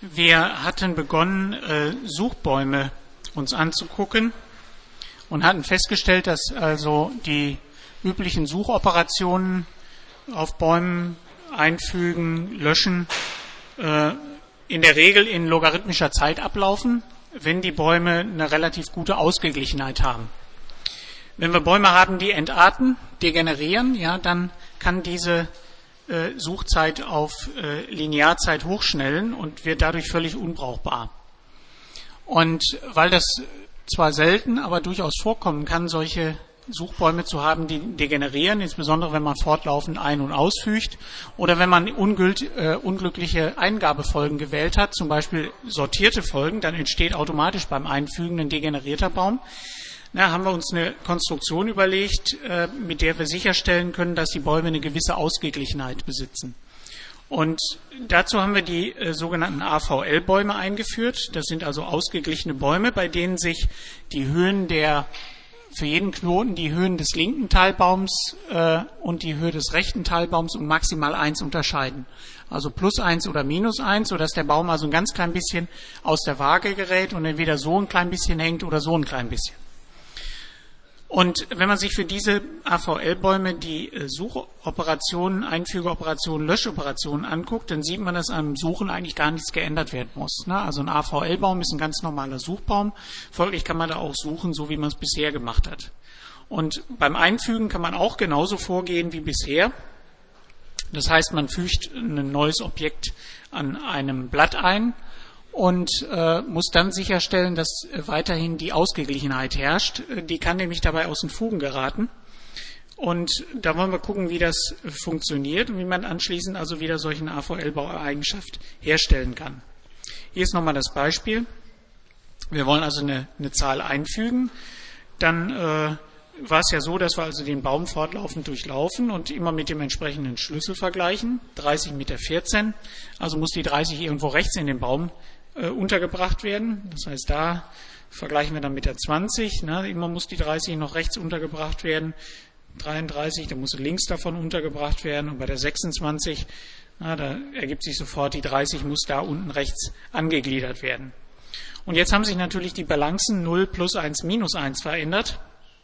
Wir hatten begonnen, Suchbäume uns anzugucken und hatten festgestellt, dass also die üblichen Suchoperationen auf Bäumen einfügen, löschen, in der Regel in logarithmischer Zeit ablaufen, wenn die Bäume eine relativ gute Ausgeglichenheit haben. Wenn wir Bäume haben, die entarten, degenerieren, ja, dann kann diese Suchzeit auf Linearzeit hochschnellen und wird dadurch völlig unbrauchbar. Und weil das zwar selten, aber durchaus vorkommen kann, solche Suchbäume zu haben, die degenerieren, insbesondere wenn man fortlaufend ein- und ausfügt oder wenn man unglückliche Eingabefolgen gewählt hat, zum Beispiel sortierte Folgen, dann entsteht automatisch beim Einfügen ein degenerierter Baum. Na, haben wir uns eine Konstruktion überlegt, mit der wir sicherstellen können, dass die Bäume eine gewisse Ausgeglichenheit besitzen. Und dazu haben wir die sogenannten AVL-Bäume eingeführt. Das sind also ausgeglichene Bäume, bei denen sich die Höhen für jeden Knoten die Höhen des linken Teilbaums und die Höhe des rechten Teilbaums um maximal 1 unterscheiden. Also +1 oder -1, sodass der Baum also ein ganz klein bisschen aus der Waage gerät und entweder so ein klein bisschen hängt oder so ein klein bisschen. Und wenn man sich für diese AVL-Bäume die Suchoperationen, Einfügeoperationen, Löschoperationen anguckt, dann sieht man, dass am Suchen eigentlich gar nichts geändert werden muss. Also ein AVL-Baum ist ein ganz normaler Suchbaum. Folglich kann man da auch suchen, so wie man es bisher gemacht hat. Und beim Einfügen kann man auch genauso vorgehen wie bisher. Das heißt, man fügt ein neues Objekt an einem Blatt ein und muss dann sicherstellen, dass weiterhin die Ausgeglichenheit herrscht. Die kann nämlich dabei aus den Fugen geraten. Und da wollen wir gucken, wie das funktioniert und wie man anschließend also wieder solche AVL-Baueigenschaft herstellen kann. Hier ist nochmal das Beispiel. Wir wollen also eine Zahl einfügen. Dann war es ja so, dass wir also den Baum fortlaufend durchlaufen und immer mit dem entsprechenden Schlüssel vergleichen. 30 mit der 14. Also muss die 30 irgendwo rechts in den Baum untergebracht werden. Das heißt, da vergleichen wir dann mit der 20. Immer muss die 30 noch rechts untergebracht werden. 33, da muss links davon untergebracht werden. Und bei der 26, da ergibt sich sofort, die 30 muss da unten rechts angegliedert werden. Und jetzt haben sich natürlich die Balancen 0, +1, -1 verändert.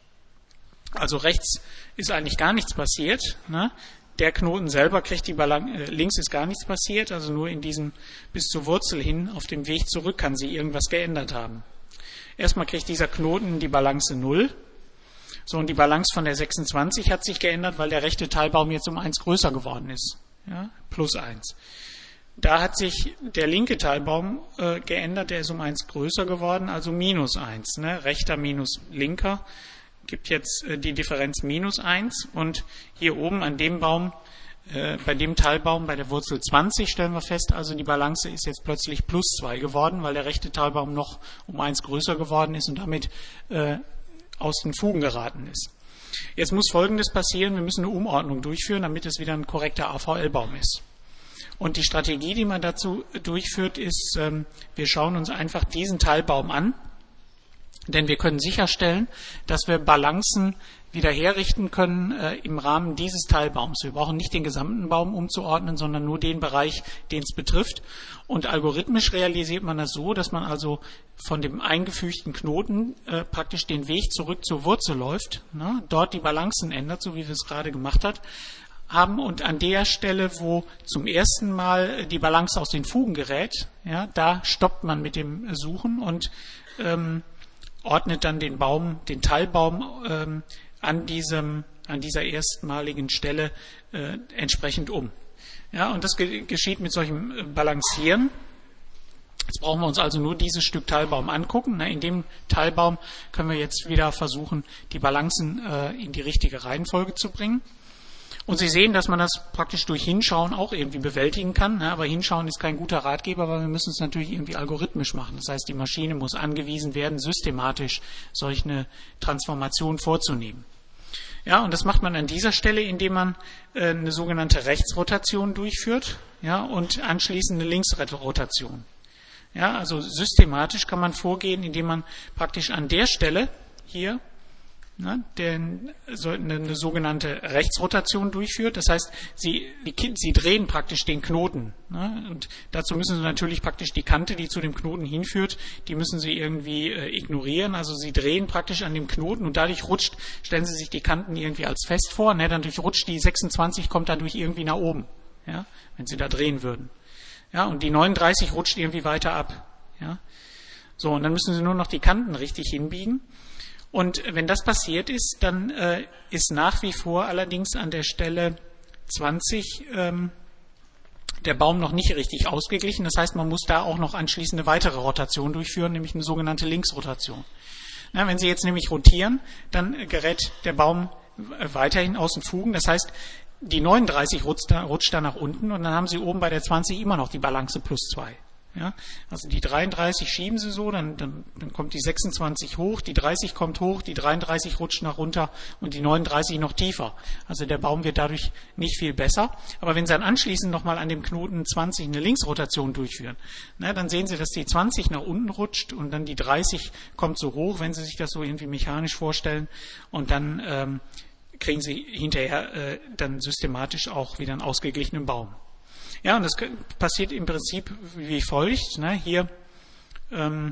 Also rechts ist eigentlich gar nichts passiert. Der Knoten selber kriegt die Balance, links ist gar nichts passiert, also nur in diesem bis zur Wurzel hin, auf dem Weg zurück kann sie irgendwas geändert haben. Erstmal kriegt dieser Knoten die Balance 0. So, und die Balance von der 26 hat sich geändert, weil der rechte Teilbaum jetzt um 1 größer geworden ist. Ja, +1. Da hat sich der linke Teilbaum geändert, der ist um 1 größer geworden, also -1. Rechter minus linker gibt jetzt die Differenz -1 und hier oben an dem Baum, bei dem Teilbaum, bei der Wurzel 20 stellen wir fest, also die Balance ist jetzt plötzlich +2 geworden, weil der rechte Teilbaum noch um 1 größer geworden ist und damit aus den Fugen geraten ist. Jetzt muss Folgendes passieren, wir müssen eine Umordnung durchführen, damit es wieder ein korrekter AVL-Baum ist. Und die Strategie, die man dazu durchführt, ist, wir schauen uns einfach diesen Teilbaum an. Denn wir können sicherstellen, dass wir Balancen wieder herrichten können im Rahmen dieses Teilbaums. Wir brauchen nicht den gesamten Baum umzuordnen, sondern nur den Bereich, den es betrifft. Und algorithmisch realisiert man das so, dass man also von dem eingefügten Knoten praktisch den Weg zurück zur Wurzel läuft, dort die Balancen ändert, so wie wir es gerade gemacht haben. Und an der Stelle, wo zum ersten Mal die Balance aus den Fugen gerät, da stoppt man mit dem Suchen und ordnet dann den Teilbaum an dieser erstmaligen Stelle entsprechend um. Ja, und das geschieht mit solchem Balancieren. Jetzt brauchen wir uns also nur dieses Stück Teilbaum angucken. In dem Teilbaum können wir jetzt wieder versuchen, die Balancen in die richtige Reihenfolge zu bringen. Und Sie sehen, dass man das praktisch durch Hinschauen auch irgendwie bewältigen kann. Aber Hinschauen ist kein guter Ratgeber, weil wir müssen es natürlich irgendwie algorithmisch machen. Das heißt, die Maschine muss angewiesen werden, systematisch solch eine Transformation vorzunehmen. Ja, und das macht man an dieser Stelle, indem man eine sogenannte Rechtsrotation durchführt, und anschließend eine Linksrotation. Ja, also systematisch kann man vorgehen, indem man praktisch an der Stelle hier ne, der eine sogenannte Rechtsrotation durchführt. Das heißt, sie drehen praktisch den Knoten. Ne, und dazu müssen Sie natürlich praktisch die Kante, die zu dem Knoten hinführt, die müssen Sie irgendwie ignorieren. Also Sie drehen praktisch an dem Knoten und dadurch stellen Sie sich die Kanten irgendwie als fest vor. Ne, dadurch rutscht die 26, kommt dadurch irgendwie nach oben, ja, wenn Sie da drehen würden. Ja, und die 39 rutscht irgendwie weiter ab. Ja. So, und dann müssen Sie nur noch die Kanten richtig hinbiegen. Und wenn das passiert ist, dann ist nach wie vor allerdings an der Stelle 20 der Baum noch nicht richtig ausgeglichen. Das heißt, man muss da auch noch anschließend eine weitere Rotation durchführen, nämlich eine sogenannte Linksrotation. Na, wenn Sie jetzt nämlich rotieren, dann gerät der Baum weiterhin aus den Fugen. Das heißt, die 39 rutscht da nach unten und dann haben Sie oben bei der 20 immer noch die Balance +2. Ja, also die 33 schieben Sie so, dann kommt die 26 hoch, die 30 kommt hoch, die 33 rutscht nach runter und die 39 noch tiefer. Also der Baum wird dadurch nicht viel besser. Aber wenn Sie dann anschließend nochmal an dem Knoten 20 eine Linksrotation durchführen, dann sehen Sie, dass die 20 nach unten rutscht und dann die 30 kommt so hoch, wenn Sie sich das so irgendwie mechanisch vorstellen. Und dann kriegen Sie hinterher dann systematisch auch wieder einen ausgeglichenen Baum. Ja, und das passiert im Prinzip wie folgt. Ne? Hier, wenn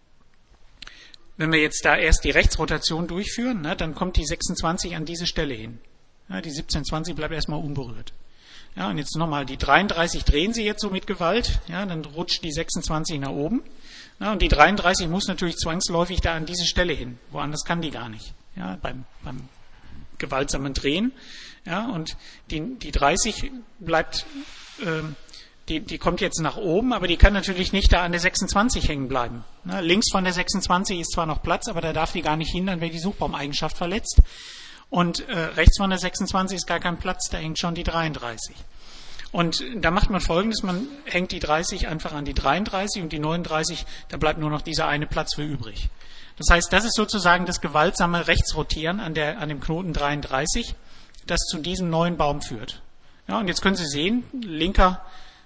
wir jetzt da erst die Rechtsrotation durchführen, ne, dann kommt die 26 an diese Stelle hin. Ja, die 1720 bleibt erstmal unberührt. Ja, und jetzt nochmal, die 33 drehen Sie jetzt so mit Gewalt, ja, dann rutscht die 26 nach oben. Ja, und die 33 muss natürlich zwangsläufig da an diese Stelle hin. Woanders kann die gar nicht. Ja, beim gewaltsamen Drehen. Ja, und die 30 bleibt, die kommt jetzt nach oben, aber die kann natürlich nicht da an der 26 hängen bleiben. Ne, links von der 26 ist zwar noch Platz, aber da darf die gar nicht hin, dann wäre die Suchbaumeigenschaft verletzt. Und rechts von der 26 ist gar kein Platz, da hängt schon die 33. Und da macht man Folgendes, man hängt die 30 einfach an die 33 und die 39, da bleibt nur noch dieser eine Platz für übrig. Das heißt, das ist sozusagen das gewaltsame Rechtsrotieren an dem Knoten 33, das zu diesem neuen Baum führt. Ja, und jetzt können Sie sehen, linker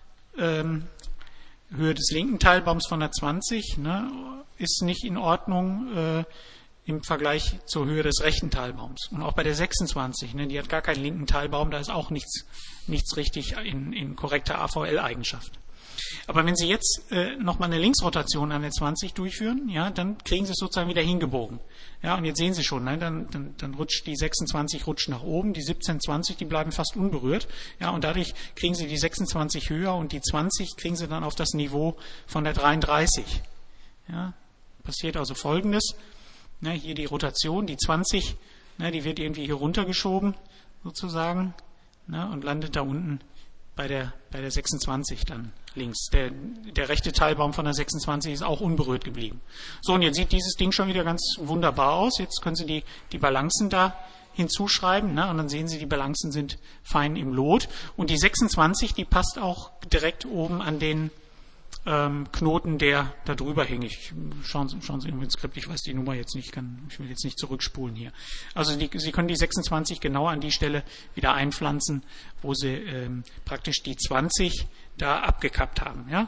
Höhe des linken Teilbaums von der 20 ist nicht in Ordnung im Vergleich zur Höhe des rechten Teilbaums. Und auch bei der 26, die hat gar keinen linken Teilbaum, da ist auch nichts richtig in korrekter AVL-Eigenschaft. Aber wenn Sie jetzt nochmal eine Linksrotation an der 20 durchführen, ja, dann kriegen Sie es sozusagen wieder hingebogen. Ja, und jetzt sehen Sie schon, dann rutscht die 26 rutscht nach oben, die 1720, die bleiben fast unberührt. Ja, und dadurch kriegen Sie die 26 höher und die 20 kriegen Sie dann auf das Niveau von der 33. Ja, passiert also Folgendes. Hier die Rotation, die 20, die wird irgendwie hier runtergeschoben, sozusagen, und landet da unten bei der 26 dann links. Der rechte Teilbaum von der 26 ist auch unberührt geblieben. So, und jetzt sieht dieses Ding schon wieder ganz wunderbar aus. Jetzt können Sie die Balancen da hinzuschreiben, und dann sehen Sie, die Balancen sind fein im Lot. Und die 26, die passt auch direkt oben an den Knoten, der da drüber hängt. Schauen Sie in ins Skript, ich weiß die Nummer jetzt nicht, ich will jetzt nicht zurückspulen hier. Also Sie können die 26 genau an die Stelle wieder einpflanzen, wo Sie praktisch die 20 da abgekappt haben. Ja?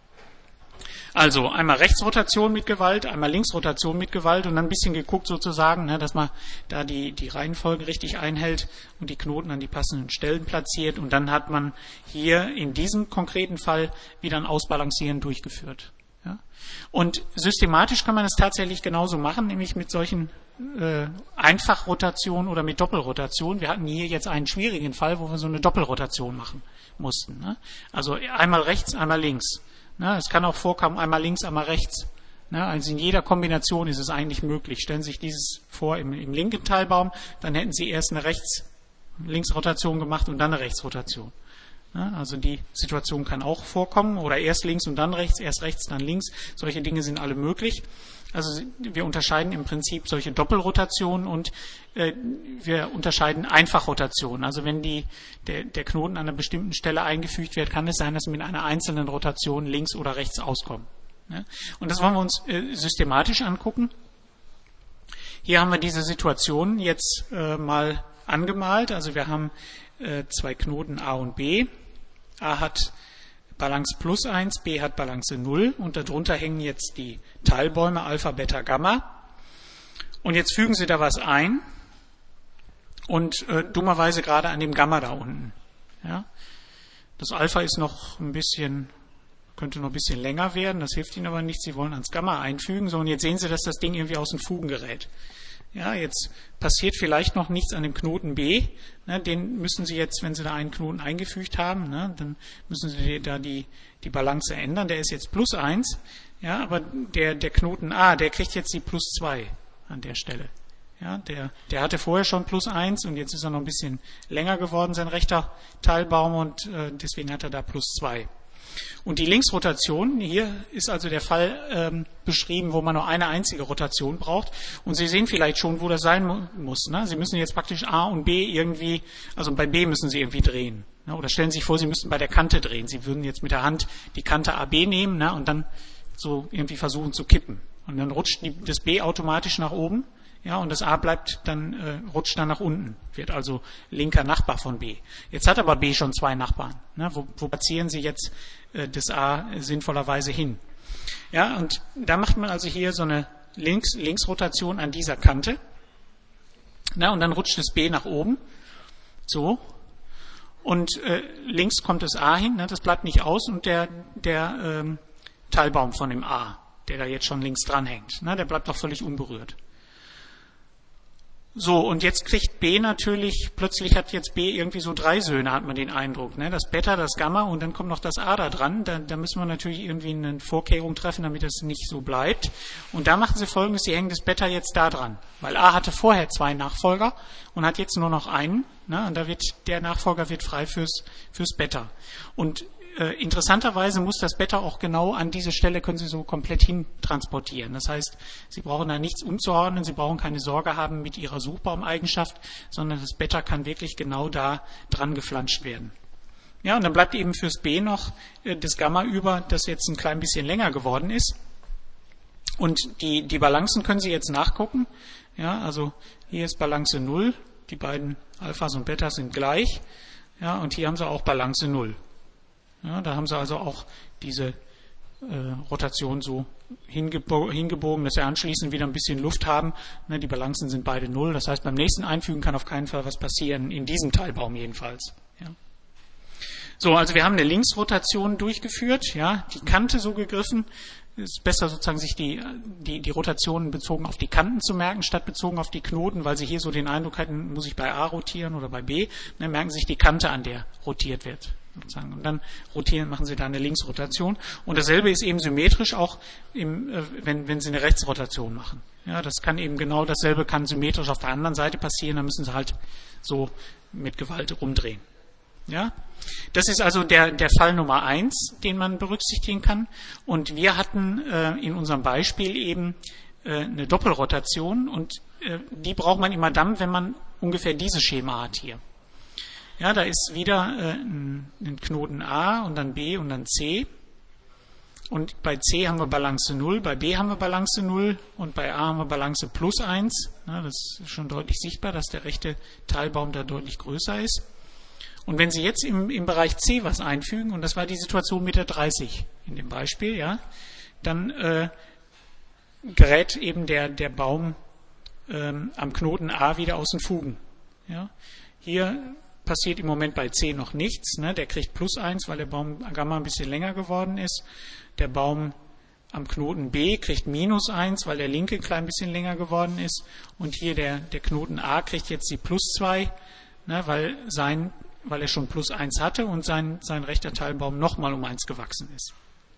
Also einmal Rechtsrotation mit Gewalt, einmal Linksrotation mit Gewalt und dann ein bisschen geguckt sozusagen, dass man da die Reihenfolge richtig einhält und die Knoten an die passenden Stellen platziert und dann hat man hier in diesem konkreten Fall wieder ein Ausbalancieren durchgeführt. Ja? Und systematisch kann man das tatsächlich genauso machen, nämlich mit solchen Einfachrotationen oder mit Doppelrotation. Wir hatten hier jetzt einen schwierigen Fall, wo wir so eine Doppelrotation machen mussten. Ne? Also einmal rechts, einmal links. Es kann auch vorkommen, einmal links, einmal rechts. Also in jeder Kombination ist es eigentlich möglich. Stellen Sie sich dieses vor im linken Teilbaum, dann hätten Sie erst eine Linksrotation gemacht und dann eine Rechtsrotation. Also die Situation kann auch vorkommen. Oder erst links und dann rechts, erst rechts, dann links. Solche Dinge sind alle möglich. Also wir unterscheiden im Prinzip solche Doppelrotationen und wir unterscheiden Einfachrotationen. Also wenn der Knoten an einer bestimmten Stelle eingefügt wird, kann es sein, dass wir mit einer einzelnen Rotation links oder rechts auskommen. Und das wollen wir uns systematisch angucken. Hier haben wir diese Situation jetzt mal angemalt. Also wir haben zwei Knoten A und B. A hat Balance +1, B hat Balance 0 und darunter hängen jetzt die Teilbäume Alpha, Beta, Gamma. Und jetzt fügen Sie da was ein und dummerweise gerade an dem Gamma da unten. Ja? Das Alpha ist noch ein bisschen, könnte noch ein bisschen länger werden, das hilft Ihnen aber nicht. Sie wollen ans Gamma einfügen, so, und jetzt sehen Sie, dass das Ding irgendwie aus den Fugen gerät. Ja, jetzt passiert vielleicht noch nichts an dem Knoten B. Ne, den müssen Sie jetzt, wenn Sie da einen Knoten eingefügt haben, ne, dann müssen Sie da die Balance ändern. Der ist jetzt +1. Ja, aber der Knoten A, der kriegt jetzt die +2 an der Stelle. Ja, der hatte vorher schon +1 und jetzt ist er noch ein bisschen länger geworden, sein rechter Teilbaum, und deswegen hat er da +2. Und die Linksrotation, hier ist also der Fall beschrieben, wo man nur eine einzige Rotation braucht. Und Sie sehen vielleicht schon, wo das sein muss. Ne? Sie müssen jetzt praktisch A und B irgendwie, also bei B müssen Sie irgendwie drehen. Ne? Oder stellen Sie sich vor, Sie müssten bei der Kante drehen. Sie würden jetzt mit der Hand die Kante AB nehmen, ne? Und dann so irgendwie versuchen zu kippen. Und dann rutscht das B automatisch nach oben. Ja, und das A bleibt dann, rutscht dann nach unten, wird also linker Nachbar von B. Jetzt hat aber B schon zwei Nachbarn. Ne? Wo platzieren Sie jetzt das A sinnvollerweise hin? Ja, und da macht man also hier so eine Linksrotation an dieser Kante. Na, und dann rutscht das B nach oben. So. Und links kommt das A hin, ne? Das bleibt nicht aus, und der Teilbaum von dem A, der da jetzt schon links dran hängt, ne? Der bleibt doch völlig unberührt. So, und jetzt kriegt B natürlich, plötzlich hat jetzt B irgendwie so drei Söhne, hat man den Eindruck. Ne? Das Beta, das Gamma, und dann kommt noch das A da dran. Da müssen wir natürlich irgendwie eine Vorkehrung treffen, damit das nicht so bleibt. Und da machen Sie Folgendes, Sie hängen das Beta jetzt da dran. Weil A hatte vorher zwei Nachfolger und hat jetzt nur noch einen. Ne? Und da wird der Nachfolger wird frei fürs Beta. Und interessanterweise muss das Beta auch genau an diese Stelle, können Sie so komplett hin transportieren. Das heißt, Sie brauchen da nichts umzuordnen, Sie brauchen keine Sorge haben mit Ihrer Suchbaumeigenschaft, sondern das Beta kann wirklich genau da dran geflanscht werden. Ja, und dann bleibt eben fürs B noch das Gamma über, das jetzt ein klein bisschen länger geworden ist. Und die Balancen können Sie jetzt nachgucken. Ja, also hier ist Balance 0, die beiden Alphas und Betas sind gleich. Ja, und hier haben Sie auch Balance 0. Ja, da haben Sie also auch diese Rotation so hingebogen, dass Sie anschließend wieder ein bisschen Luft haben. Ne, die Balancen sind beide 0. Das heißt, beim nächsten Einfügen kann auf keinen Fall was passieren, in diesem Teilbaum jedenfalls. Ja. So, also wir haben eine Linksrotation durchgeführt, ja, die Kante so gegriffen. Es ist besser sozusagen, sich die Rotationen bezogen auf die Kanten zu merken, statt bezogen auf die Knoten, weil Sie hier so den Eindruck hatten, muss ich bei A rotieren oder bei B. Dann merken Sie sich die Kante, an der rotiert wird. Sozusagen. Und dann machen Sie da eine Linksrotation. Und dasselbe ist eben symmetrisch auch, wenn Sie eine Rechtsrotation machen. Ja, das kann eben genau dasselbe, kann symmetrisch auf der anderen Seite passieren. Da müssen Sie halt so mit Gewalt rumdrehen. Ja, das ist also der Fall Nummer 1, den man berücksichtigen kann. Und wir hatten in unserem Beispiel eben eine Doppelrotation, und die braucht man immer dann, wenn man ungefähr dieses Schema hat hier. Ja, da ist wieder ein Knoten A und dann B und dann C. Und bei C haben wir Balance 0, bei B haben wir Balance 0 und bei A haben wir Balance +1. Ja, das ist schon deutlich sichtbar, dass der rechte Teilbaum da deutlich größer ist. Und wenn Sie jetzt im Bereich C was einfügen, und das war die Situation mit der 30 in dem Beispiel, ja, dann gerät eben der Baum am Knoten A wieder aus den Fugen. Ja. Hier passiert im Moment bei C noch nichts. Ne? Der kriegt +1, weil der Baum Gamma ein bisschen länger geworden ist. Der Baum am Knoten B kriegt -1, weil der linke ein klein bisschen länger geworden ist. Und hier der Knoten A kriegt jetzt die +2, ne? weil er schon +1 hatte und sein rechter Teilbaum nochmal um 1 gewachsen ist.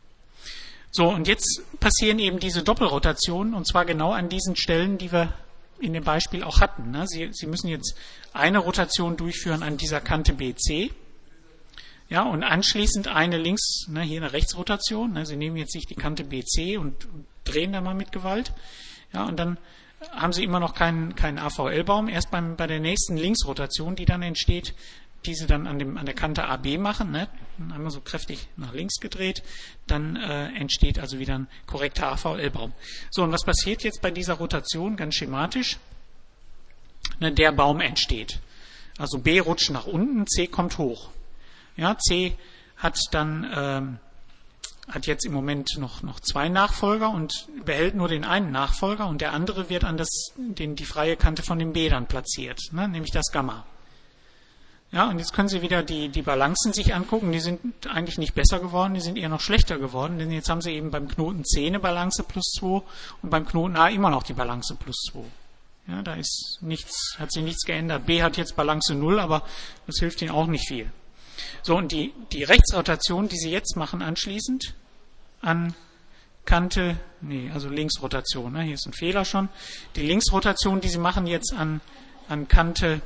So, und jetzt passieren eben diese Doppelrotationen, und zwar genau an diesen Stellen, die wir in dem Beispiel auch hatten. Ne? Sie müssen jetzt eine Rotation durchführen an dieser Kante BC, ja, und anschließend eine links, ne, hier eine Rechtsrotation. Ne? Sie nehmen jetzt nicht die Kante BC und drehen da mal mit Gewalt, ja, und dann haben Sie immer noch keinen AVL-Baum. Erst bei der nächsten Linksrotation, die dann entsteht, die Sie dann an der Kante AB machen, ne? Einmal so kräftig nach links gedreht, dann entsteht also wieder ein korrekter AVL-Baum. So, und was passiert jetzt bei dieser Rotation, ganz schematisch? Ne, der Baum entsteht. Also B rutscht nach unten, C kommt hoch. Ja, C hat dann hat jetzt im Moment noch 2 Nachfolger und behält nur den einen Nachfolger und der andere wird an die freie Kante von dem B dann platziert, ne, nämlich das Gamma. Ja, und jetzt können Sie wieder die Balancen sich angucken, die sind eigentlich nicht besser geworden, die sind eher noch schlechter geworden, denn jetzt haben Sie eben beim Knoten C eine Balance +2 und beim Knoten A immer noch die Balance +2. Ja, da hat sich nichts geändert. B hat jetzt Balance 0, aber das hilft Ihnen auch nicht viel. So, und die Rechtsrotation, die Sie jetzt machen anschließend an Kante, also Linksrotation, ne, hier ist ein Fehler schon. Die Linksrotation, die Sie machen jetzt an Kante,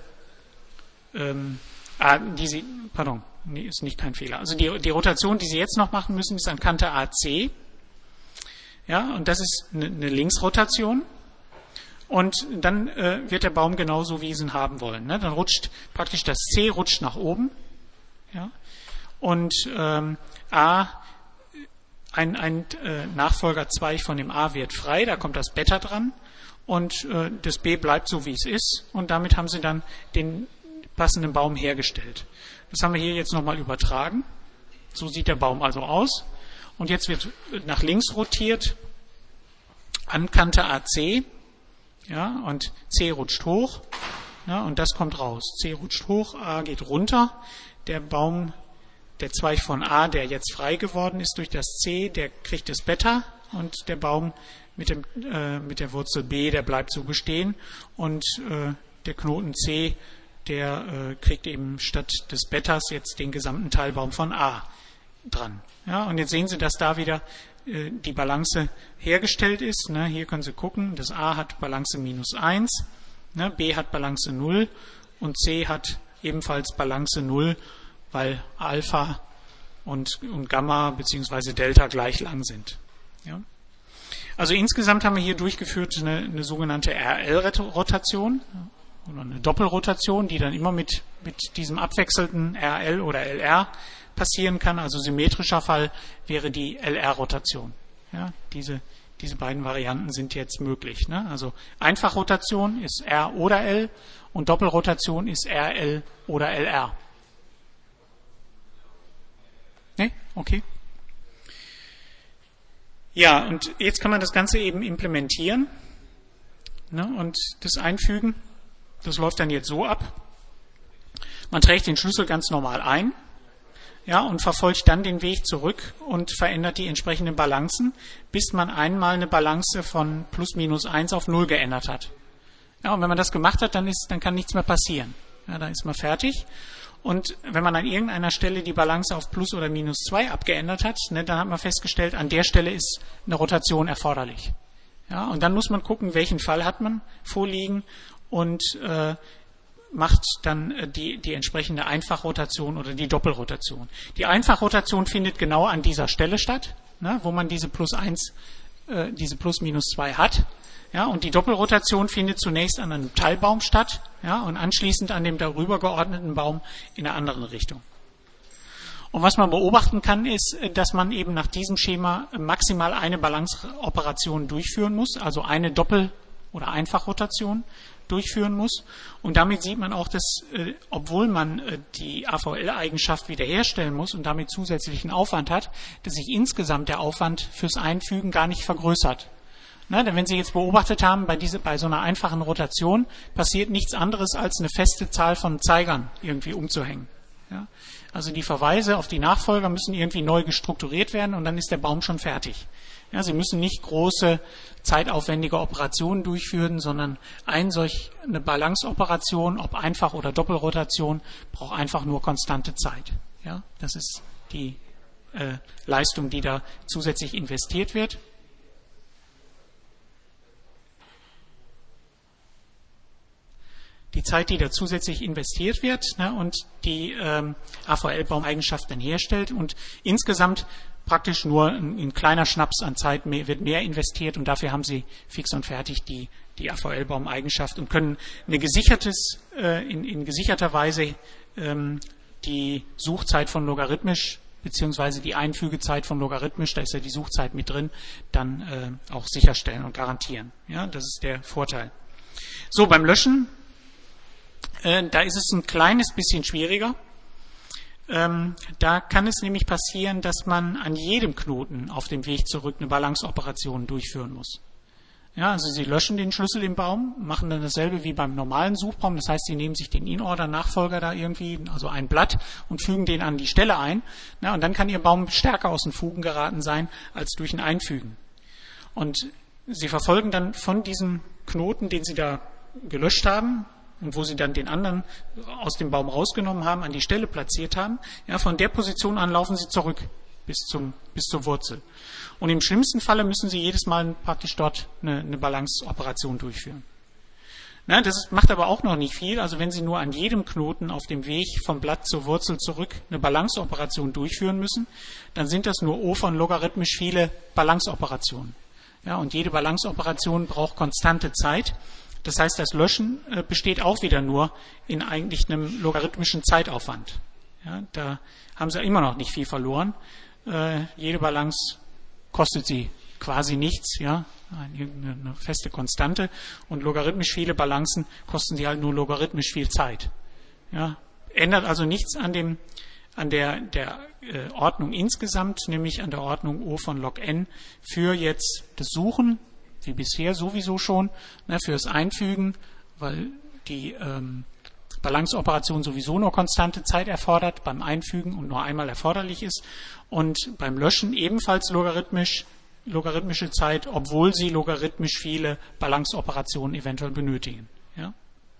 ist nicht kein Fehler. Also die Rotation, die Sie jetzt noch machen müssen, ist an Kante AC. Ja, und das ist eine Linksrotation. Und dann wird der Baum genauso, wie Sie ihn haben wollen. Ne? Dann rutscht praktisch das C rutscht nach oben. Ja? Und A, ein Nachfolgerzweig von dem A wird frei, da kommt das Beta dran. Und das B bleibt so, wie es ist. Und damit haben Sie dann den passenden Baum hergestellt. Das haben wir hier jetzt nochmal übertragen. So sieht der Baum also aus. Und jetzt wird nach links rotiert an Kante AC. Ja, und C rutscht hoch, ja, und das kommt raus. C rutscht hoch, A geht runter. Der Zweig von A, der jetzt frei geworden ist durch das C, der kriegt das Beta und der Baum mit der Wurzel B, der bleibt so bestehen und der Knoten C, der kriegt eben statt des Betas jetzt den gesamten Teilbaum von A dran. Ja, und jetzt sehen Sie, dass da wieder die Balance hergestellt ist. Ne? Hier können Sie gucken, das A hat Balance -1, ne? B hat Balance 0 und C hat ebenfalls Balance 0, weil Alpha und Gamma bzw. Delta gleich lang sind. Ja? Also insgesamt haben wir hier durchgeführt eine sogenannte RL-Rotation oder eine Doppelrotation, die dann immer mit diesem abwechselnden RL oder LR passieren kann. Also symmetrischer Fall wäre die LR-Rotation. Ja, diese beiden Varianten sind jetzt möglich. Ne? Also Einfachrotation ist R oder L und Doppelrotation ist RL oder LR. Ne? Okay. Ja, und jetzt kann man das Ganze eben implementieren, ne? Und das einfügen. Das läuft dann jetzt so ab. Man trägt den Schlüssel ganz normal ein. Ja, und verfolgt dann den Weg zurück und verändert die entsprechenden Balancen, bis man einmal eine Balance von +/-1 auf 0 geändert hat. Ja, und wenn man das gemacht hat, dann kann nichts mehr passieren. Ja, dann ist man fertig. Und wenn man an irgendeiner Stelle die Balance auf +- oder -2 abgeändert hat, ne, dann hat man festgestellt, an der Stelle ist eine Rotation erforderlich. Ja, und dann muss man gucken, welchen Fall hat man vorliegen und macht dann die entsprechende Einfachrotation oder die Doppelrotation. Die Einfachrotation findet genau an dieser Stelle statt, ne, wo man diese +/-2 hat. Ja, und die Doppelrotation findet zunächst an einem Teilbaum statt, ja, und anschließend an dem darüber geordneten Baum in einer anderen Richtung. Und was man beobachten kann, ist, dass man eben nach diesem Schema maximal eine Balanceoperation durchführen muss, also eine Doppel- oder Einfachrotation durchführen muss. Und damit sieht man auch, dass, obwohl man die AVL-Eigenschaft wiederherstellen muss und damit zusätzlichen Aufwand hat, dass sich insgesamt der Aufwand fürs Einfügen gar nicht vergrößert. Ne, denn wenn Sie jetzt beobachtet haben, bei so einer einfachen Rotation passiert nichts anderes, als eine feste Zahl von Zeigern irgendwie umzuhängen. Ja? Also die Verweise auf die Nachfolger müssen irgendwie neu gestrukturiert werden und dann ist der Baum schon fertig. Ja, Sie müssen nicht große, zeitaufwendige Operationen durchführen, sondern eine Balanceoperation, ob Einfach- oder Doppelrotation, braucht einfach nur konstante Zeit. Ja? Das ist die Leistung, die da zusätzlich investiert wird. Die Zeit, die da zusätzlich investiert wird, ne, und die AVL-Baumeigenschaften herstellt und insgesamt praktisch nur ein kleiner Schnaps an Zeit wird mehr investiert und dafür haben Sie fix und fertig die AVL-Baumeigenschaft und können in gesicherter Weise die Suchzeit von logarithmisch beziehungsweise die Einfügezeit von logarithmisch, da ist ja die Suchzeit mit drin, dann auch sicherstellen und garantieren. Ja, das ist der Vorteil. So, beim Löschen, da ist es ein kleines bisschen schwieriger. Da kann es nämlich passieren, dass man an jedem Knoten auf dem Weg zurück eine Balanceoperation durchführen muss. Ja, also Sie löschen den Schlüssel im Baum, machen dann dasselbe wie beim normalen Suchbaum. Das heißt, Sie nehmen sich den In-Order-Nachfolger da irgendwie, also ein Blatt, und fügen den an die Stelle ein. Na, und dann kann Ihr Baum stärker aus den Fugen geraten sein, als durch ein Einfügen. Und Sie verfolgen dann von diesem Knoten, den Sie da gelöscht haben, und wo Sie dann den anderen aus dem Baum rausgenommen haben, an die Stelle platziert haben, ja, von der Position an laufen Sie zurück bis zur Wurzel. Und im schlimmsten Falle müssen Sie jedes Mal praktisch dort eine Balanceoperation durchführen. Na, das macht aber auch noch nicht viel. Also wenn Sie nur an jedem Knoten auf dem Weg vom Blatt zur Wurzel zurück eine Balanceoperation durchführen müssen, dann sind das nur O von logarithmisch viele Balanceoperationen. Ja, und jede Balanceoperation braucht konstante Zeit. Das heißt, das Löschen besteht auch wieder nur in eigentlich einem logarithmischen Zeitaufwand. Ja, da haben Sie immer noch nicht viel verloren. Jede Balance kostet Sie quasi nichts, ja, eine feste Konstante. Und logarithmisch viele Balancen kosten Sie halt nur logarithmisch viel Zeit. Ja, ändert also nichts an der Ordnung insgesamt, nämlich an der Ordnung O von log n für jetzt das Suchen, wie bisher sowieso schon, für das Einfügen, weil die Balanceoperation sowieso nur konstante Zeit erfordert, beim Einfügen und nur einmal erforderlich ist, und beim Löschen ebenfalls logarithmische Zeit, obwohl Sie logarithmisch viele Balanceoperationen eventuell benötigen. Ja?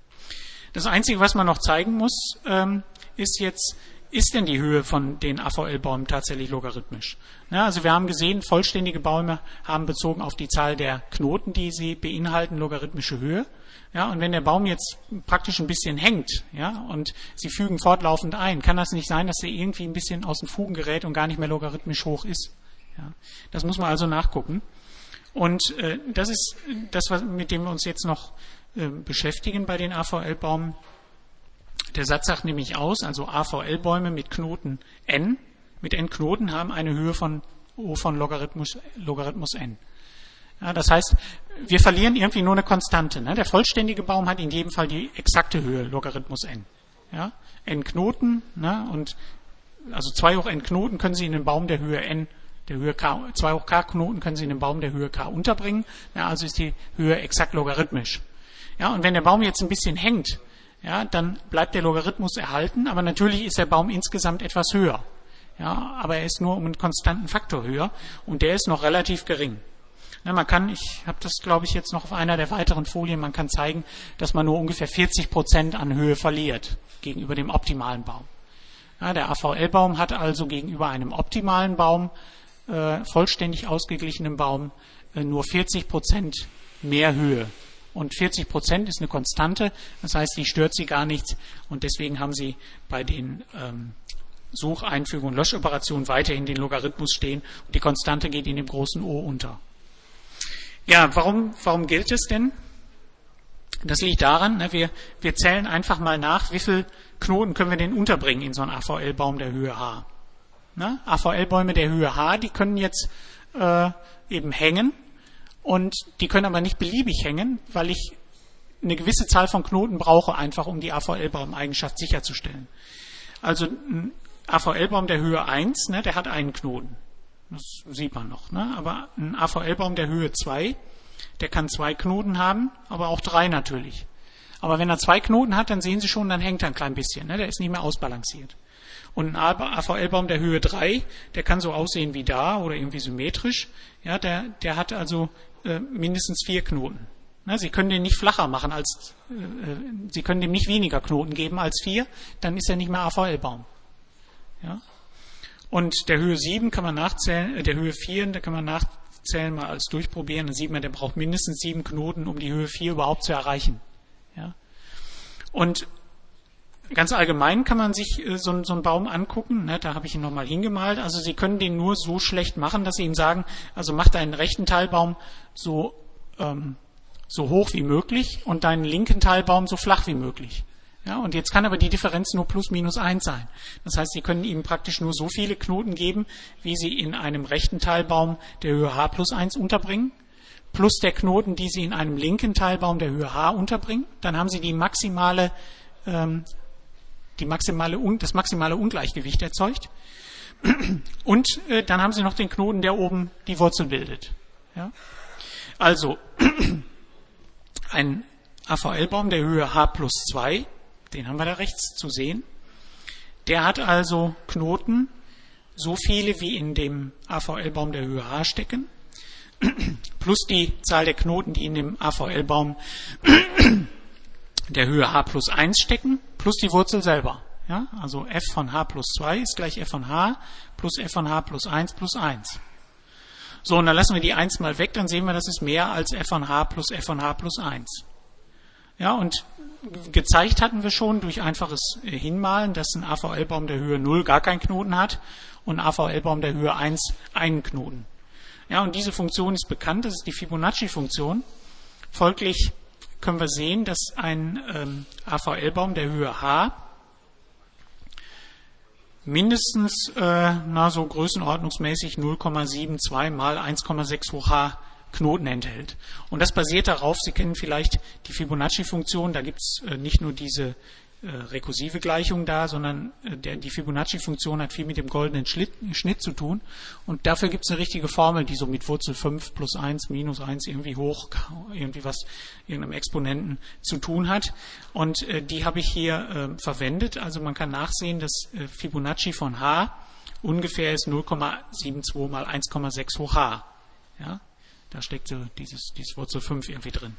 Das Einzige, was man noch zeigen muss, ist jetzt, ist denn die Höhe von den AVL-Bäumen tatsächlich logarithmisch? Ja, also wir haben gesehen, vollständige Bäume haben bezogen auf die Zahl der Knoten, die sie beinhalten, logarithmische Höhe. Ja, und wenn der Baum jetzt praktisch ein bisschen hängt, ja, und Sie fügen fortlaufend ein, kann das nicht sein, dass er irgendwie ein bisschen aus den Fugen gerät und gar nicht mehr logarithmisch hoch ist. Ja, das muss man also nachgucken. Und das ist das, mit dem wir uns jetzt noch beschäftigen bei den AVL-Bäumen. Der Satz sagt nämlich aus, also AVL-Bäume mit Knoten n, mit n Knoten haben eine Höhe von O von Logarithmus n. Ja, das heißt, wir verlieren irgendwie nur eine Konstante. Ne? Der vollständige Baum hat in jedem Fall die exakte Höhe Logarithmus n. Ja? N Knoten, ne? Und also 2 hoch n Knoten können Sie in den Baum der Höhe n, der Höhe k, 2 hoch k Knoten können Sie in den Baum der Höhe k unterbringen. Ja, also ist die Höhe exakt logarithmisch. Ja, und wenn der Baum jetzt ein bisschen hängt, ja, dann bleibt der Logarithmus erhalten, aber natürlich ist der Baum insgesamt etwas höher. Ja, aber er ist nur um einen konstanten Faktor höher und der ist noch relativ gering. Ja, man kann, ich habe das glaube ich jetzt noch auf einer der weiteren Folien, man kann zeigen, dass man nur ungefähr 40% an Höhe verliert gegenüber dem optimalen Baum. Ja, der AVL-Baum hat also gegenüber einem optimalen Baum, vollständig ausgeglichenen Baum, nur 40% mehr Höhe. Und 40% ist eine Konstante, das heißt, die stört Sie gar nicht und deswegen haben Sie bei den Such-, Einfügung- und Löschoperationen weiterhin den Logarithmus stehen und die Konstante geht in dem großen O unter. Ja, warum gilt es denn? Das liegt daran, ne, wir zählen einfach mal nach, wie viel Knoten können wir denn unterbringen in so einen AVL-Baum der Höhe H. Ne? AVL-Bäume der Höhe H, die können jetzt eben hängen. Und die können aber nicht beliebig hängen, weil ich eine gewisse Zahl von Knoten brauche, einfach um die AVL-Baum-Eigenschaft sicherzustellen. Also ein AVL-Baum der Höhe 1, ne, der hat einen Knoten. Das sieht man noch. Ne? Aber ein AVL-Baum der Höhe 2, der kann 2 Knoten haben, aber auch 3 natürlich. Aber wenn er 2 Knoten hat, dann sehen Sie schon, dann hängt er ein klein bisschen. Ne? Der ist nicht mehr ausbalanciert. Und ein AVL-Baum der Höhe 3, der kann so aussehen wie da oder irgendwie symmetrisch. Ja, der hat also mindestens 4 Knoten. Na, Sie können den nicht flacher machen als, Sie können dem nicht weniger Knoten geben als 4, dann ist er nicht mehr AVL-Baum. Ja? Und der Höhe 7 kann man nachzählen, der Höhe 4, da kann man nachzählen, mal als durchprobieren, dann sieht man, der braucht mindestens 7 Knoten, um die Höhe 4 überhaupt zu erreichen. Ja? Und ganz allgemein kann man sich so einen Baum angucken, ne, da habe ich ihn nochmal hingemalt. Also Sie können den nur so schlecht machen, dass Sie ihm sagen, also mach deinen rechten Teilbaum so hoch wie möglich und deinen linken Teilbaum so flach wie möglich. Ja, und jetzt kann aber die Differenz nur plus minus 1 sein. Das heißt, Sie können ihm praktisch nur so viele Knoten geben, wie Sie in einem rechten Teilbaum der Höhe h plus 1 unterbringen, plus der Knoten, die Sie in einem linken Teilbaum der Höhe h unterbringen. Dann haben Sie die maximale das maximale Ungleichgewicht erzeugt. Und dann haben Sie noch den Knoten, der oben die Wurzel bildet. Ja? Also ein AVL-Baum der Höhe h plus 2, den haben wir da rechts zu sehen. Der hat also Knoten, so viele wie in dem AVL-Baum der Höhe h stecken, plus die Zahl der Knoten, die in dem AVL-Baum der Höhe h plus 1 stecken, plus die Wurzel selber. Ja, also f von h plus 2 ist gleich f von h plus f von h plus 1 plus 1. So, und dann lassen wir die 1 mal weg, dann sehen wir, das ist mehr als f von h plus 1. Ja, und gezeigt hatten wir schon durch einfaches Hinmalen, dass ein AVL-Baum der Höhe 0 gar keinen Knoten hat und ein AVL-Baum der Höhe 1 einen Knoten. Ja, und diese Funktion ist bekannt, das ist die Fibonacci-Funktion. Folglich können wir sehen, dass ein AVL-Baum der Höhe h mindestens so größenordnungsmäßig 0,72 mal 1,6 hoch h Knoten enthält. Und das basiert darauf, Sie kennen vielleicht die Fibonacci-Funktion, da gibt es nicht nur diese rekursive Gleichung da, sondern die Fibonacci-Funktion hat viel mit dem goldenen Schnitt zu tun. Und dafür gibt es eine richtige Formel, die so mit Wurzel 5 plus 1 minus 1 irgendwie hoch, irgendwie was, irgendeinem Exponenten zu tun hat. Und die habe ich hier verwendet. Also man kann nachsehen, dass Fibonacci von h ungefähr ist 0,72 mal 1,6 hoch h. Ja, da steckt so dieses Wurzel 5 irgendwie drin.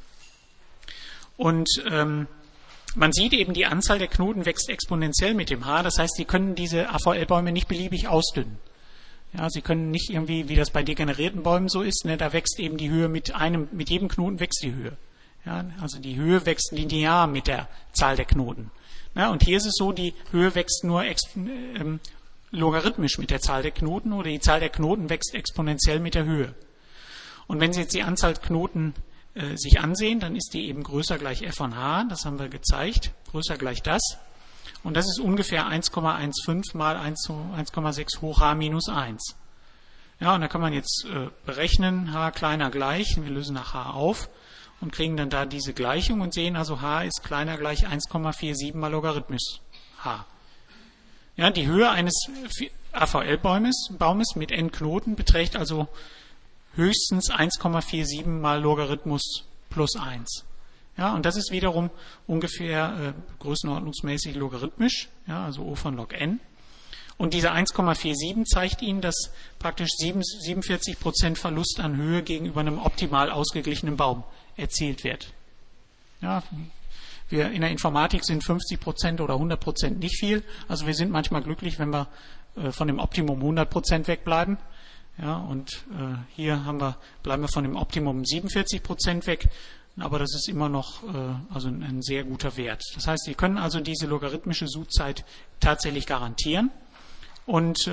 Und man sieht eben, die Anzahl der Knoten wächst exponentiell mit dem h. Das heißt, Sie können diese AVL-Bäume nicht beliebig ausdünnen. Ja, Sie können nicht irgendwie, wie das bei degenerierten Bäumen so ist, da wächst eben die Höhe mit jedem Knoten wächst die Höhe. Ja, also die Höhe wächst linear mit der Zahl der Knoten. Ja, und hier ist es so, die Höhe wächst nur logarithmisch mit der Zahl der Knoten oder die Zahl der Knoten wächst exponentiell mit der Höhe. Und wenn Sie jetzt die Anzahl Knoten sich ansehen, dann ist die eben größer gleich f von h, das haben wir gezeigt, größer gleich das. Und das ist ungefähr 1,15 mal 1,6 hoch h minus 1. Ja, und da kann man jetzt berechnen, h kleiner gleich, wir lösen nach h auf und kriegen dann da diese Gleichung und sehen also, h ist kleiner gleich 1,47 mal Logarithmus h. Ja, die Höhe eines AVL-Baumes mit n Knoten beträgt also höchstens 1,47 mal Logarithmus plus 1. Ja, und das ist wiederum ungefähr größenordnungsmäßig logarithmisch, ja, also O von log n. Und diese 1,47 zeigt Ihnen, dass praktisch 47% Verlust an Höhe gegenüber einem optimal ausgeglichenen Baum erzielt wird. Ja, wir in der Informatik sind 50% oder 100% nicht viel. Also wir sind manchmal glücklich, wenn wir von dem Optimum 100% wegbleiben. Ja, und hier bleiben wir von dem Optimum 47% weg, aber das ist immer noch also ein sehr guter Wert. Das heißt, Sie können also diese logarithmische Suchzeit tatsächlich garantieren und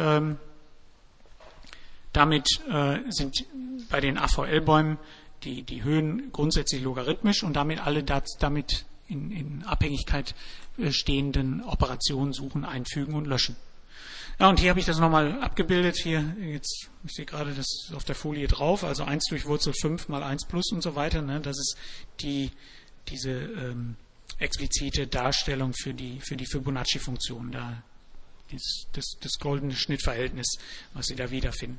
damit sind bei den AVL-Bäumen die Höhen grundsätzlich logarithmisch und damit alle damit in Abhängigkeit stehenden Operationen suchen, einfügen und löschen. Ja, und hier habe ich das nochmal abgebildet. Hier, jetzt, ich sehe gerade das auf der Folie drauf, also 1 durch Wurzel 5 mal 1 plus und so weiter. Ne? Das ist diese explizite Darstellung für die Fibonacci-Funktion, da das goldene Schnittverhältnis, was Sie da wiederfinden.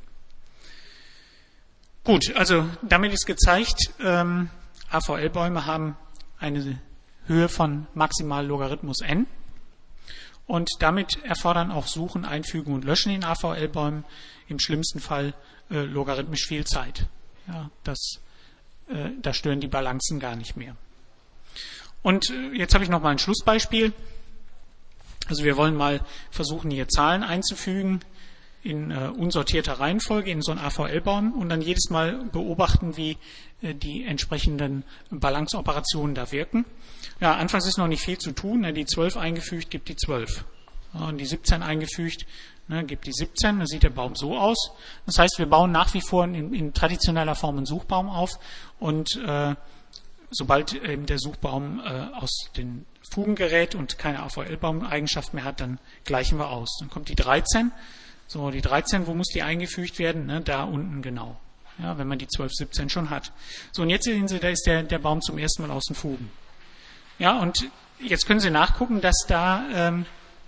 Gut, also damit ist gezeigt, AVL-Bäume haben eine Höhe von maximal Logarithmus n. Und damit erfordern auch Suchen, Einfügen und Löschen in AVL-Bäumen im schlimmsten Fall logarithmisch viel Zeit. Ja, da stören die Balancen gar nicht mehr. Und jetzt habe ich noch mal ein Schlussbeispiel. Also wir wollen mal versuchen, hier Zahlen einzufügen in unsortierter Reihenfolge in so einen AVL-Baum und dann jedes Mal beobachten, wie die entsprechenden Balanceoperationen da wirken. Ja, anfangs ist noch nicht viel zu tun. Die 12 eingefügt gibt die 12. Und die 17 eingefügt gibt die 17. Dann sieht der Baum so aus. Das heißt, wir bauen nach wie vor in traditioneller Form einen Suchbaum auf. Und sobald eben der Suchbaum aus den Fugen gerät und keine AVL-Baum-Eigenschaft mehr hat, dann gleichen wir aus. Dann kommt die 13. So, die 13, wo muss die eingefügt werden? Da unten genau. Ja, wenn man die 12, 17 schon hat. So, und jetzt sehen Sie, da ist der Baum zum ersten Mal aus den Fugen. Ja, und jetzt können Sie nachgucken, dass da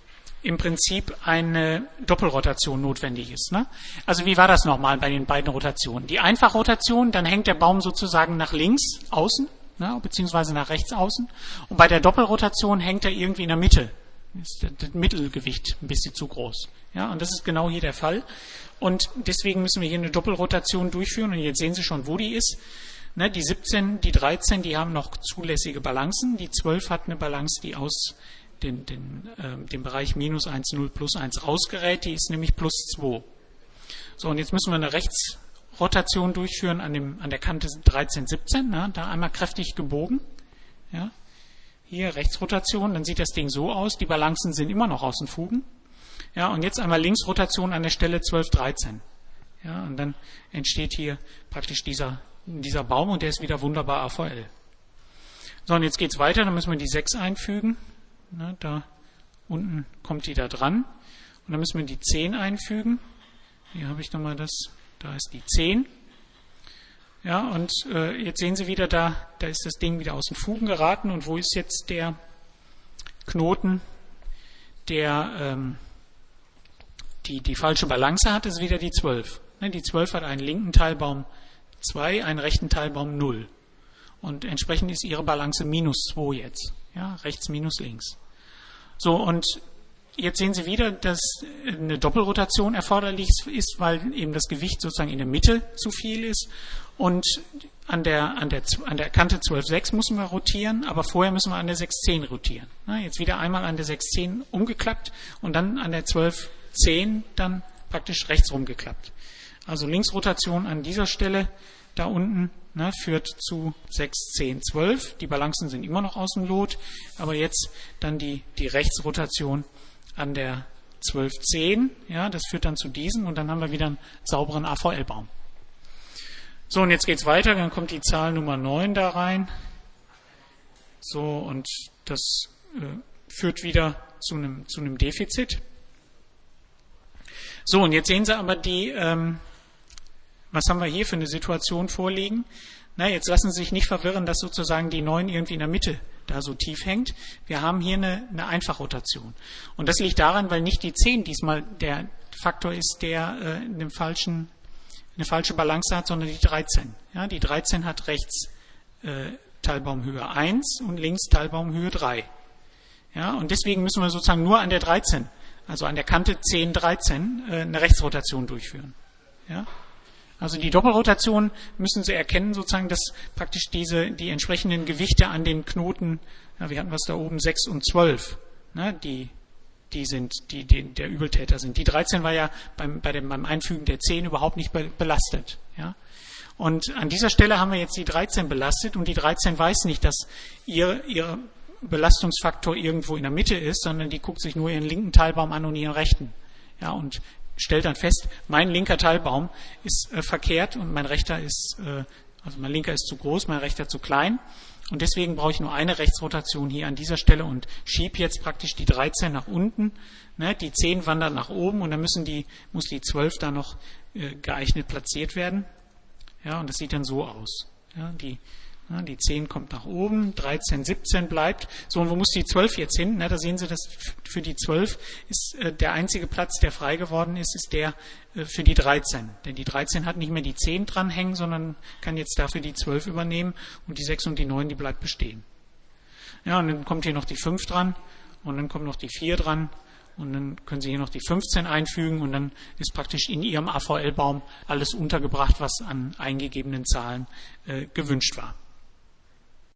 im Prinzip eine Doppelrotation notwendig ist. Ne? Also wie war das nochmal bei den beiden Rotationen? Die Einfachrotation, dann hängt der Baum sozusagen nach links außen, ne, beziehungsweise nach rechts außen. Und bei der Doppelrotation hängt er irgendwie in der Mitte. Ist das Mittelgewicht ein bisschen zu groß. Ja, und das ist genau hier der Fall. Und deswegen müssen wir hier eine Doppelrotation durchführen. Und jetzt sehen Sie schon, wo die ist. Ne, die 17, die 13, die haben noch zulässige Balancen. Die 12 hat eine Balance, die aus dem Bereich minus 1, 0, plus 1 rausgerät. Die ist nämlich plus 2. So, und jetzt müssen wir eine Rechtsrotation durchführen an der Kante 13, 17. Ne, da einmal kräftig gebogen. Ja. Hier Rechtsrotation, dann sieht das Ding so aus. Die Balancen sind immer noch aus den Fugen. Ja, und jetzt einmal Linksrotation an der Stelle 12, 13. Ja, und dann entsteht hier praktisch dieser Baum und der ist wieder wunderbar AVL. So, und jetzt geht's weiter, dann müssen wir die 6 einfügen. Na, da unten kommt die da dran. Und dann müssen wir die 10 einfügen. Hier habe ich nochmal da ist die 10. Ja, und jetzt sehen Sie wieder, da ist das Ding wieder aus den Fugen geraten. Und wo ist jetzt der Knoten, der die falsche Balance hat? Das ist wieder die 12. Ne, die 12 hat einen linken Teilbaum 2, einen rechten Teilbaum 0. Und entsprechend ist ihre Balance minus 2 jetzt. Ja, rechts minus links. So, und jetzt sehen Sie wieder, dass eine Doppelrotation erforderlich ist, weil eben das Gewicht sozusagen in der Mitte zu viel ist. Und an der Kante 12,6 müssen wir rotieren, aber vorher müssen wir an der 6,10 rotieren. Na, jetzt wieder einmal an der 6,10 umgeklappt und dann an der 12,10 dann praktisch rechts rumgeklappt. Also Linksrotation an dieser Stelle da unten, ne, führt zu 6, 10, 12. Die Balancen sind immer noch aus dem Lot, aber jetzt dann die Rechtsrotation an der 12,10. Ja, das führt dann zu diesen und dann haben wir wieder einen sauberen AVL-Baum. So, und jetzt geht's weiter, dann kommt die Zahl Nummer 9 da rein. So, und das führt wieder zu einem Defizit. So, und jetzt sehen Sie aber was haben wir hier für eine Situation vorliegen? Na, jetzt lassen Sie sich nicht verwirren, dass sozusagen die 9 irgendwie in der Mitte da so tief hängt. Wir haben hier eine Einfachrotation. Und das liegt daran, weil nicht die 10 diesmal der Faktor ist, der eine falsche Balance hat, sondern die 13. Ja, die 13 hat rechts Teilbaumhöhe 1 und links Teilbaumhöhe 3. Ja, und deswegen müssen wir sozusagen nur an der 13, also an der Kante 10, 13, eine Rechtsrotation durchführen. Ja? Also die Doppelrotation müssen Sie erkennen, sozusagen, dass praktisch die entsprechenden Gewichte an den Knoten, ja, wir hatten was da oben, 6 und 12, ne, die der Übeltäter sind. Die 13 war ja beim Einfügen der 10 überhaupt nicht belastet. Ja? Und an dieser Stelle haben wir jetzt die 13 belastet und die 13 weiß nicht, dass ihr Belastungsfaktor irgendwo in der Mitte ist, sondern die guckt sich nur ihren linken Teilbaum an und ihren rechten. Ja, und stellt dann fest, mein linker Teilbaum ist verkehrt und mein rechter ist, also mein linker ist zu groß, mein rechter zu klein. Und deswegen brauche ich nur eine Rechtsrotation hier an dieser Stelle und schiebe jetzt praktisch die 13 nach unten. Ne, die 10 wandert nach oben und dann muss die 12 da noch geeignet platziert werden. Ja, und das sieht dann so aus. Ja, die 10 kommt nach oben, 13, 17 bleibt. So, und wo muss die 12 jetzt hin? Na, da sehen Sie, dass für die 12 ist der einzige Platz, der frei geworden ist der für die 13. Denn die 13 hat nicht mehr die 10 dranhängen, sondern kann jetzt dafür die 12 übernehmen und die 6 und die 9, die bleibt bestehen. Ja, und dann kommt hier noch die 5 dran und dann kommt noch die 4 dran und dann können Sie hier noch die 15 einfügen und dann ist praktisch in Ihrem AVL-Baum alles untergebracht, was an eingegebenen Zahlen gewünscht war.